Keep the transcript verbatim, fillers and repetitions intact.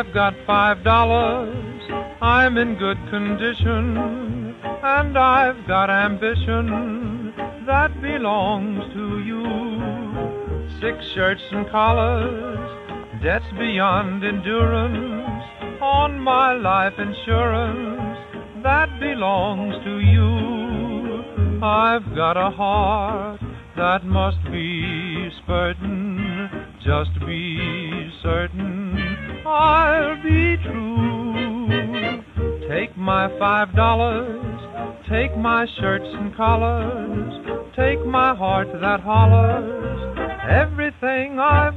I've got five dollars, I'm in good condition, and I've got ambition that belongs to you. Six shirts and collars, debts beyond endurance, on my life insurance that belongs to you. I've got a heart that must be spurtin', just be certain I'll be true. Take my five dollars, take my shirts and collars, take my heart that hollers, everything I've